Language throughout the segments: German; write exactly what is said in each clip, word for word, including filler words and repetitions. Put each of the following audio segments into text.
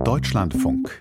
Deutschlandfunk.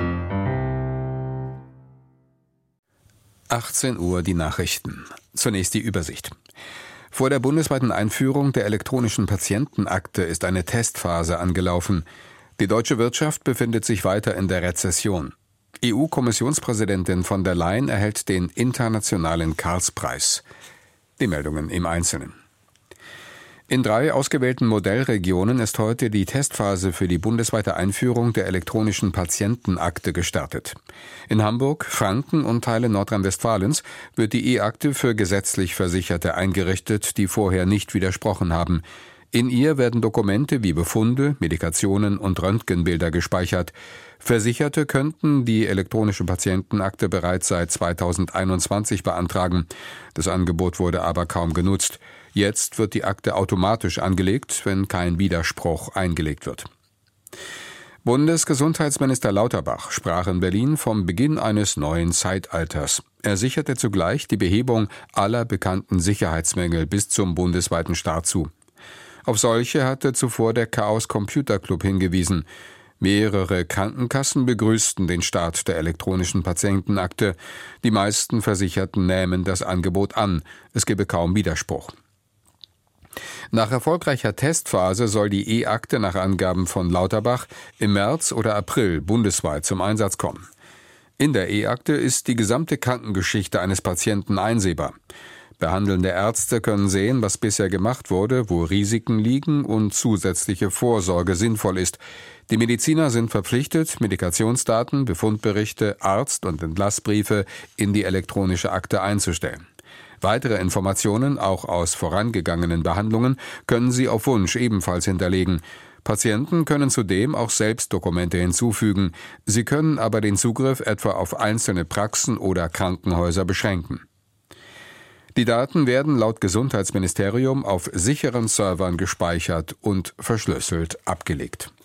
achtzehn Uhr die Nachrichten. Zunächst die Übersicht. Vor der bundesweiten Einführung der elektronischen Patientenakte ist eine Testphase angelaufen. Die deutsche Wirtschaft befindet sich weiter in der Rezession. E U-Kommissionspräsidentin von der Leyen erhält den internationalen Karlspreis. Die Meldungen im Einzelnen. In drei ausgewählten Modellregionen ist heute die Testphase für die bundesweite Einführung der elektronischen Patientenakte gestartet. In Hamburg, Franken und Teilen Nordrhein-Westfalens wird die E-Akte für gesetzlich Versicherte eingerichtet, die vorher nicht widersprochen haben. In ihr werden Dokumente wie Befunde, Medikationen und Röntgenbilder gespeichert. Versicherte könnten die elektronische Patientenakte bereits seit zweitausendeinundzwanzig beantragen. Das Angebot wurde aber kaum genutzt. Jetzt wird die Akte automatisch angelegt, wenn kein Widerspruch eingelegt wird. Bundesgesundheitsminister Lauterbach sprach in Berlin vom Beginn eines neuen Zeitalters. Er sicherte zugleich die Behebung aller bekannten Sicherheitsmängel bis zum bundesweiten Start zu. Auf solche hatte zuvor der Chaos Computer Club hingewiesen. Mehrere Krankenkassen begrüßten den Start der elektronischen Patientenakte. Die meisten Versicherten nähmen das Angebot an. Es gebe kaum Widerspruch. Nach erfolgreicher Testphase soll die E-Akte nach Angaben von Lauterbach im März oder April bundesweit zum Einsatz kommen. In der E-Akte ist die gesamte Krankengeschichte eines Patienten einsehbar. Behandelnde Ärzte können sehen, was bisher gemacht wurde, wo Risiken liegen und zusätzliche Vorsorge sinnvoll ist. Die Mediziner sind verpflichtet, Medikationsdaten, Befundberichte, Arzt- und Entlassbriefe in die elektronische Akte einzustellen. Weitere Informationen, auch aus vorangegangenen Behandlungen, können Sie auf Wunsch ebenfalls hinterlegen. Patienten können zudem auch selbst Dokumente hinzufügen. Sie können aber den Zugriff etwa auf einzelne Praxen oder Krankenhäuser beschränken. Die Daten werden laut Gesundheitsministerium auf sicheren Servern gespeichert und verschlüsselt abgelegt.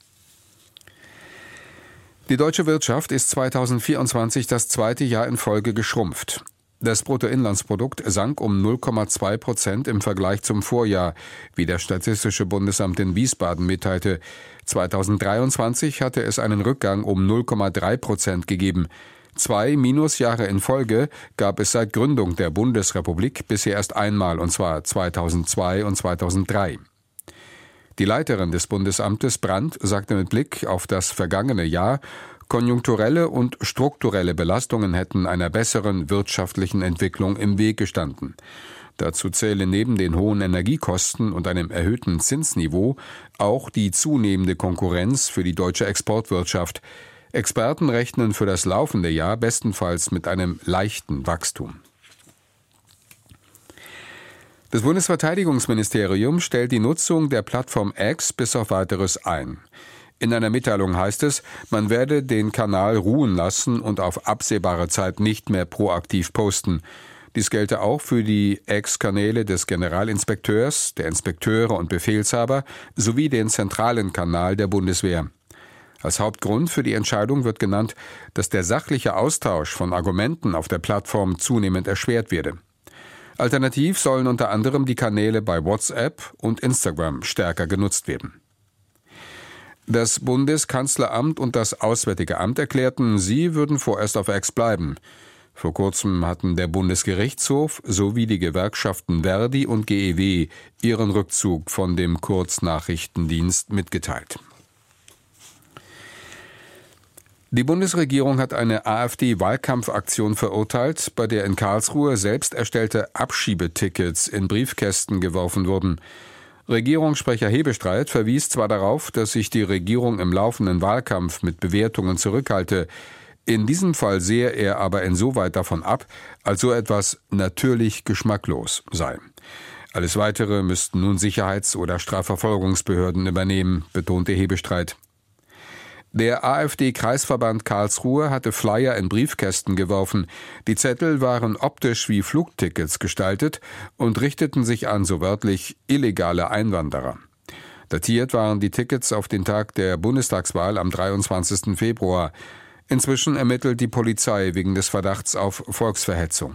Die deutsche Wirtschaft ist zweitausendvierundzwanzig das zweite Jahr in Folge geschrumpft. Das Bruttoinlandsprodukt sank um null Komma zwei Prozent im Vergleich zum Vorjahr, wie das Statistische Bundesamt in Wiesbaden mitteilte. zweitausenddreiundzwanzig hatte es einen Rückgang um null Komma drei Prozent gegeben. Zwei Minusjahre in Folge gab es seit Gründung der Bundesrepublik bisher erst einmal, und zwar zweitausendzwei und zweitausenddrei. Die Leiterin des Bundesamtes Brandt sagte mit Blick auf das vergangene Jahr, konjunkturelle und strukturelle Belastungen hätten einer besseren wirtschaftlichen Entwicklung im Weg gestanden. Dazu zählen neben den hohen Energiekosten und einem erhöhten Zinsniveau auch die zunehmende Konkurrenz für die deutsche Exportwirtschaft. Experten rechnen für das laufende Jahr bestenfalls mit einem leichten Wachstum. Das Bundesverteidigungsministerium stellt die Nutzung der Plattform X bis auf Weiteres ein. In einer Mitteilung heißt es, man werde den Kanal ruhen lassen und auf absehbare Zeit nicht mehr proaktiv posten. Dies gelte auch für die X-Kanäle des Generalinspekteurs, der Inspekteure und Befehlshaber sowie den zentralen Kanal der Bundeswehr. Als Hauptgrund für die Entscheidung wird genannt, dass der sachliche Austausch von Argumenten auf der Plattform zunehmend erschwert werde. Alternativ sollen unter anderem die Kanäle bei WhatsApp und Instagram stärker genutzt werden. Das Bundeskanzleramt und das Auswärtige Amt erklärten, sie würden vorerst auf X bleiben. Vor kurzem hatten der Bundesgerichtshof sowie die Gewerkschaften Verdi und G E W ihren Rückzug von dem Kurznachrichtendienst mitgeteilt. Die Bundesregierung hat eine AfD-Wahlkampfaktion verurteilt, bei der in Karlsruhe selbst erstellte Abschiebetickets in Briefkästen geworfen wurden. Regierungssprecher Hebestreit verwies zwar darauf, dass sich die Regierung im laufenden Wahlkampf mit Bewertungen zurückhalte. In diesem Fall sehe er aber insoweit davon ab, als so etwas natürlich geschmacklos sei. Alles Weitere müssten nun Sicherheits- oder Strafverfolgungsbehörden übernehmen, betonte Hebestreit. Der AfD-Kreisverband Karlsruhe hatte Flyer in Briefkästen geworfen. Die Zettel waren optisch wie Flugtickets gestaltet und richteten sich an, so wörtlich, illegale Einwanderer. Datiert waren die Tickets auf den Tag der Bundestagswahl am dreiundzwanzigsten Februar. Inzwischen ermittelt die Polizei wegen des Verdachts auf Volksverhetzung.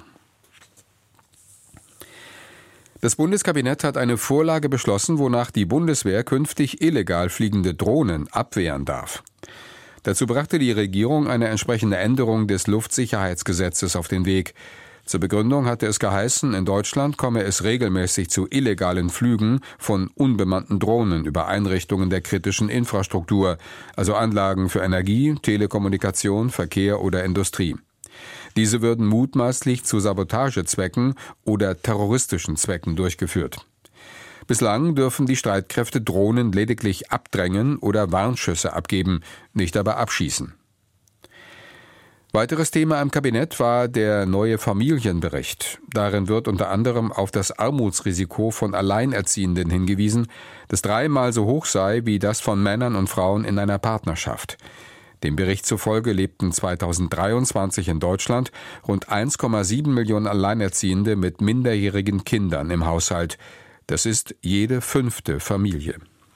Das Bundeskabinett hat eine Vorlage beschlossen, wonach die Bundeswehr künftig illegal fliegende Drohnen abwehren darf. Dazu brachte die Regierung eine entsprechende Änderung des Luftsicherheitsgesetzes auf den Weg. Zur Begründung hatte es geheißen, in Deutschland komme es regelmäßig zu illegalen Flügen von unbemannten Drohnen über Einrichtungen der kritischen Infrastruktur, also Anlagen für Energie, Telekommunikation, Verkehr oder Industrie. Diese würden mutmaßlich zu Sabotagezwecken oder terroristischen Zwecken durchgeführt. Bislang dürfen die Streitkräfte Drohnen lediglich abdrängen oder Warnschüsse abgeben, nicht aber abschießen. Weiteres Thema im Kabinett war der neue Familienbericht. Darin wird unter anderem auf das Armutsrisiko von Alleinerziehenden hingewiesen, das dreimal so hoch sei wie das von Männern und Frauen in einer Partnerschaft. Dem Bericht zufolge lebten zweitausenddreiundzwanzig in Deutschland rund eins Komma sieben Millionen Alleinerziehende mit minderjährigen Kindern im Haushalt. Das ist jede fünfte Familie.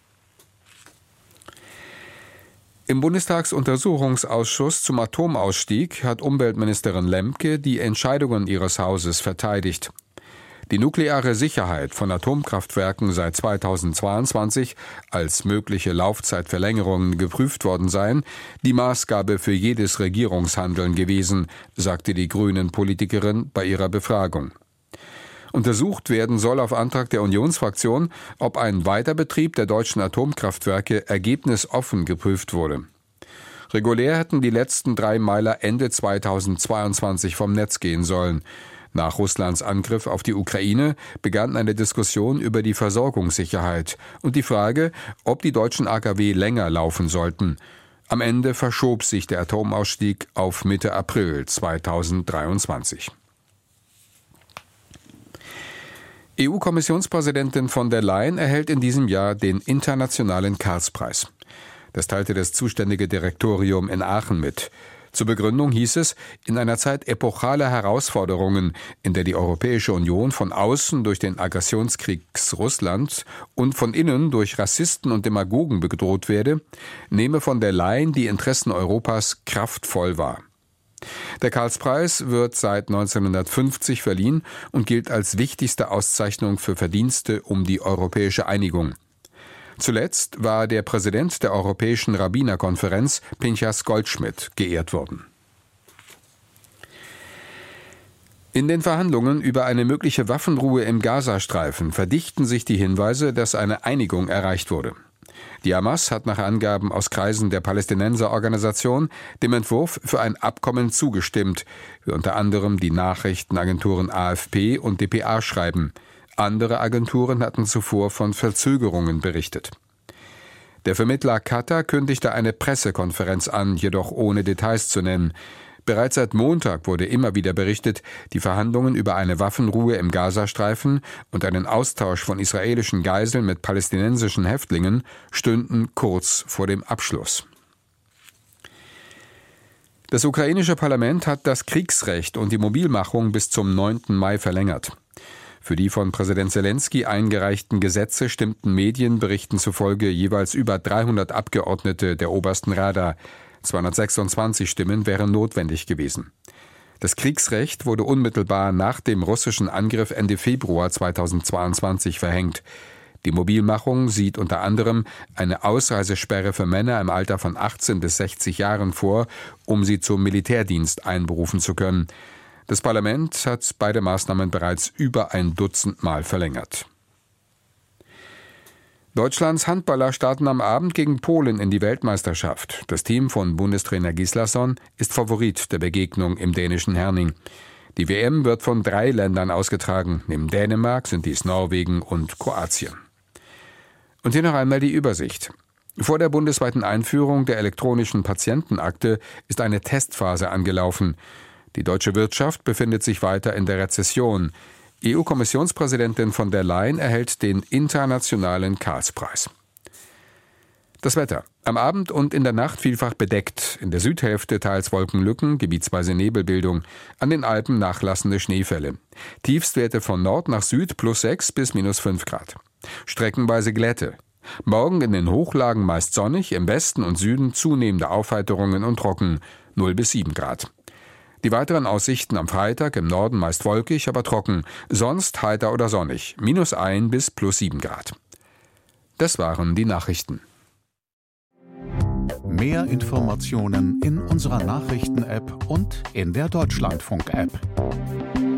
Im Bundestagsuntersuchungsausschuss zum Atomausstieg hat Umweltministerin Lemke die Entscheidungen ihres Hauses verteidigt. Die nukleare Sicherheit von Atomkraftwerken seit zweitausendzweiundzwanzig als mögliche Laufzeitverlängerungen geprüft worden seien, die Maßgabe für jedes Regierungshandeln gewesen, sagte die Grünen-Politikerin bei ihrer Befragung. Untersucht werden soll auf Antrag der Unionsfraktion, ob ein Weiterbetrieb der deutschen Atomkraftwerke ergebnisoffen geprüft wurde. Regulär hätten die letzten drei Meiler Ende zweitausendzweiundzwanzig vom Netz gehen sollen. Nach Russlands Angriff auf die Ukraine begann eine Diskussion über die Versorgungssicherheit und die Frage, ob die deutschen A K W länger laufen sollten. Am Ende verschob sich der Atomausstieg auf Mitte April zweitausenddreiundzwanzig. E U-Kommissionspräsidentin von der Leyen erhält in diesem Jahr den Internationalen Karlspreis. Das teilte das zuständige Direktorium in Aachen mit. Zur Begründung hieß es, in einer Zeit epochaler Herausforderungen, in der die Europäische Union von außen durch den Aggressionskrieg Russlands und von innen durch Rassisten und Demagogen bedroht werde, nehme von der Leyen die Interessen Europas kraftvoll wahr. Der Karlspreis wird seit neunzehnhundertfünfzig verliehen und gilt als wichtigste Auszeichnung für Verdienste um die europäische Einigung. Zuletzt war der Präsident der Europäischen Rabbinerkonferenz, Pinchas Goldschmidt, geehrt worden. In den Verhandlungen über eine mögliche Waffenruhe im Gazastreifen verdichten sich die Hinweise, dass eine Einigung erreicht wurde. Die Hamas hat nach Angaben aus Kreisen der Palästinenserorganisation dem Entwurf für ein Abkommen zugestimmt, wie unter anderem die Nachrichtenagenturen A F P und D P A schreiben. Andere Agenturen hatten zuvor von Verzögerungen berichtet. Der Vermittler Katar kündigte eine Pressekonferenz an, jedoch ohne Details zu nennen. Bereits seit Montag wurde immer wieder berichtet, die Verhandlungen über eine Waffenruhe im Gazastreifen und einen Austausch von israelischen Geiseln mit palästinensischen Häftlingen stünden kurz vor dem Abschluss. Das ukrainische Parlament hat das Kriegsrecht und die Mobilmachung bis zum neunten Mai verlängert. Für die von Präsident Selenskyj eingereichten Gesetze stimmten Medienberichten zufolge jeweils über dreihundert Abgeordnete der obersten Rada. zweihundertsechsundzwanzig Stimmen wären notwendig gewesen. Das Kriegsrecht wurde unmittelbar nach dem russischen Angriff Ende Februar zweitausendzweiundzwanzig verhängt. Die Mobilmachung sieht unter anderem eine Ausreisesperre für Männer im Alter von achtzehn bis sechzig Jahren vor, um sie zum Militärdienst einberufen zu können. Das Parlament hat beide Maßnahmen bereits über ein Dutzend Mal verlängert. Deutschlands Handballer starten am Abend gegen Polen in die Weltmeisterschaft. Das Team von Bundestrainer Gislason ist Favorit der Begegnung im dänischen Herning. Die W M wird von drei Ländern ausgetragen. Neben Dänemark sind dies Norwegen und Kroatien. Und hier noch einmal die Übersicht. Vor der bundesweiten Einführung der elektronischen Patientenakte ist eine Testphase angelaufen. Die deutsche Wirtschaft befindet sich weiter in der Rezession. E U-Kommissionspräsidentin von der Leyen erhält den Internationalen Karlspreis. Das Wetter. Am Abend und in der Nacht vielfach bedeckt. In der Südhälfte teils Wolkenlücken, gebietsweise Nebelbildung. An den Alpen nachlassende Schneefälle. Tiefstwerte von Nord nach Süd plus sechs bis minus fünf Grad. Streckenweise Glätte. Morgen in den Hochlagen meist sonnig, im Westen und Süden zunehmende Aufheiterungen und trocken, null bis sieben Grad. Die weiteren Aussichten am Freitag im Norden meist wolkig, aber trocken, sonst heiter oder sonnig, minus ein bis plus sieben Grad. Das waren die Nachrichten. Mehr Informationen in unserer Nachrichten-App und in der Deutschlandfunk-App.